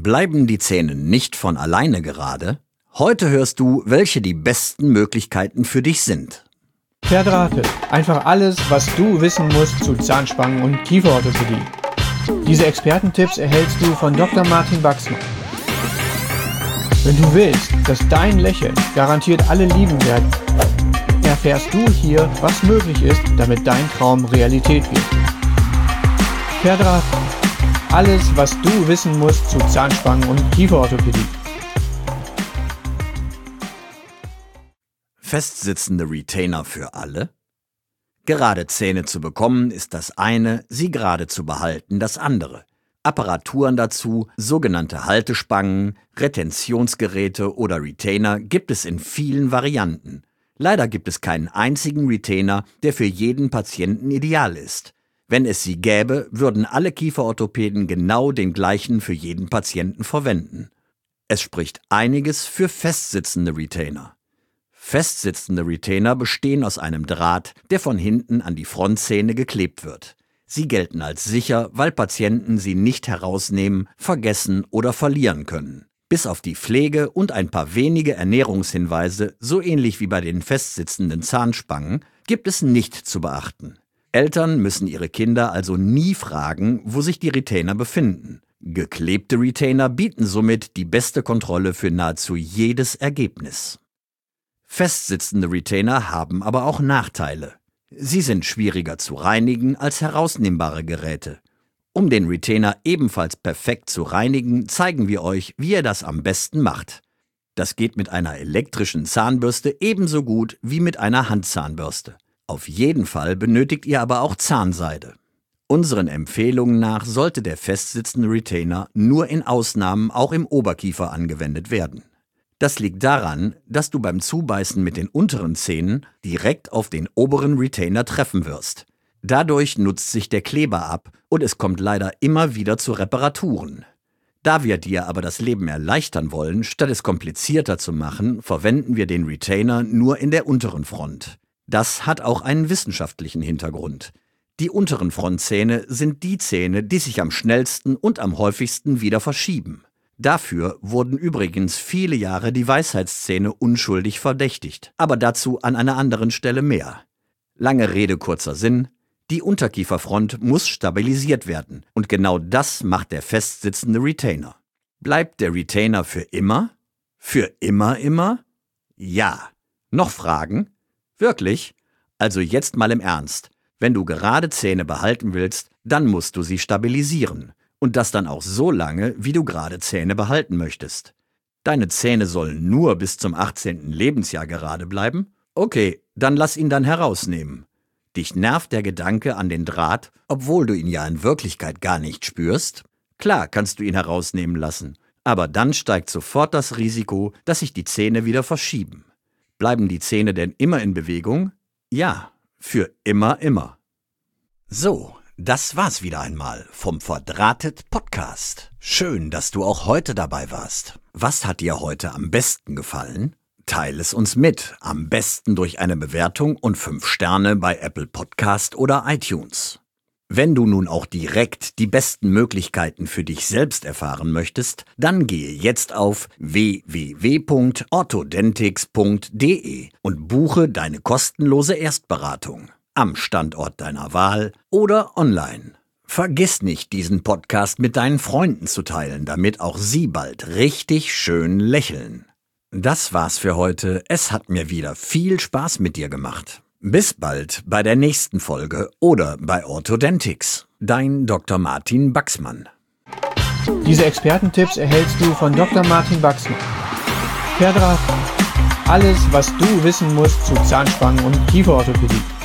Bleiben die Zähne nicht von alleine gerade? Heute hörst du, welche die besten Möglichkeiten für dich sind. Verdrahtet. Einfach alles, was du wissen musst zu Zahnspangen und Kieferorthopädie. Diese Expertentipps erhältst du von Dr. Martin Baxmann. Wenn du willst, dass dein Lächeln garantiert alle lieben werden, erfährst du hier, was möglich ist, damit dein Traum Realität wird. Verdrahtet. Alles, was du wissen musst zu Zahnspangen und Kieferorthopädie. Festsitzende Retainer für alle? Gerade Zähne zu bekommen ist das eine, sie gerade zu behalten das andere. Apparaturen dazu, sogenannte Haltespangen, Retentionsgeräte oder Retainer gibt es in vielen Varianten. Leider gibt es keinen einzigen Retainer, der für jeden Patienten ideal ist. Wenn es sie gäbe, würden alle Kieferorthopäden genau den gleichen für jeden Patienten verwenden. Es spricht einiges für festsitzende Retainer. Festsitzende Retainer bestehen aus einem Draht, der von hinten an die Frontzähne geklebt wird. Sie gelten als sicher, weil Patienten sie nicht herausnehmen, vergessen oder verlieren können. Bis auf die Pflege und ein paar wenige Ernährungshinweise, so ähnlich wie bei den festsitzenden Zahnspangen, gibt es nicht zu beachten. Eltern müssen ihre Kinder also nie fragen, wo sich die Retainer befinden. Geklebte Retainer bieten somit die beste Kontrolle für nahezu jedes Ergebnis. Festsitzende Retainer haben aber auch Nachteile. Sie sind schwieriger zu reinigen als herausnehmbare Geräte. Um den Retainer ebenfalls perfekt zu reinigen, zeigen wir euch, wie ihr das am besten macht. Das geht mit einer elektrischen Zahnbürste ebenso gut wie mit einer Handzahnbürste. Auf jeden Fall benötigt ihr aber auch Zahnseide. Unseren Empfehlungen nach sollte der festsitzende Retainer nur in Ausnahmen auch im Oberkiefer angewendet werden. Das liegt daran, dass du beim Zubeißen mit den unteren Zähnen direkt auf den oberen Retainer treffen wirst. Dadurch nutzt sich der Kleber ab und es kommt leider immer wieder zu Reparaturen. Da wir dir aber das Leben erleichtern wollen, statt es komplizierter zu machen, verwenden wir den Retainer nur in der unteren Front. Das hat auch einen wissenschaftlichen Hintergrund. Die unteren Frontzähne sind die Zähne, die sich am schnellsten und am häufigsten wieder verschieben. Dafür wurden übrigens viele Jahre die Weisheitszähne unschuldig verdächtigt, aber dazu an einer anderen Stelle mehr. Lange Rede, kurzer Sinn, die Unterkieferfront muss stabilisiert werden und genau das macht der festsitzende Retainer. Bleibt der Retainer für immer? Für immer? Ja. Noch Fragen? Wirklich? Also jetzt mal im Ernst. Wenn du gerade Zähne behalten willst, dann musst du sie stabilisieren. Und das dann auch so lange, wie du gerade Zähne behalten möchtest. Deine Zähne sollen nur bis zum 18. Lebensjahr gerade bleiben? Okay, dann lass ihn dann herausnehmen. Dich nervt der Gedanke an den Draht, obwohl du ihn ja in Wirklichkeit gar nicht spürst? Klar kannst du ihn herausnehmen lassen, aber dann steigt sofort das Risiko, dass sich die Zähne wieder verschieben. Bleiben die Zähne denn immer in Bewegung? Ja, für immer. So, das war's wieder einmal vom Verdrahtet Podcast. Schön, dass du auch heute dabei warst. Was hat dir heute am besten gefallen? Teile es uns mit, am besten durch eine Bewertung und 5 Sterne bei Apple Podcast oder iTunes. Wenn du nun auch direkt die besten Möglichkeiten für dich selbst erfahren möchtest, dann gehe jetzt auf www.orthodentics.de und buche deine kostenlose Erstberatung am Standort deiner Wahl oder online. Vergiss nicht, diesen Podcast mit deinen Freunden zu teilen, damit auch sie bald richtig schön lächeln. Das war's für heute. Es hat mir wieder viel Spaß mit dir gemacht. Bis bald bei der nächsten Folge oder bei Orthodentics. Dein Dr. Martin Baxmann. Diese Expertentipps erhältst du von Dr. Martin Baxmann. Verdrahtet. Alles, was du wissen musst zu Zahnspangen und Kieferorthopädie.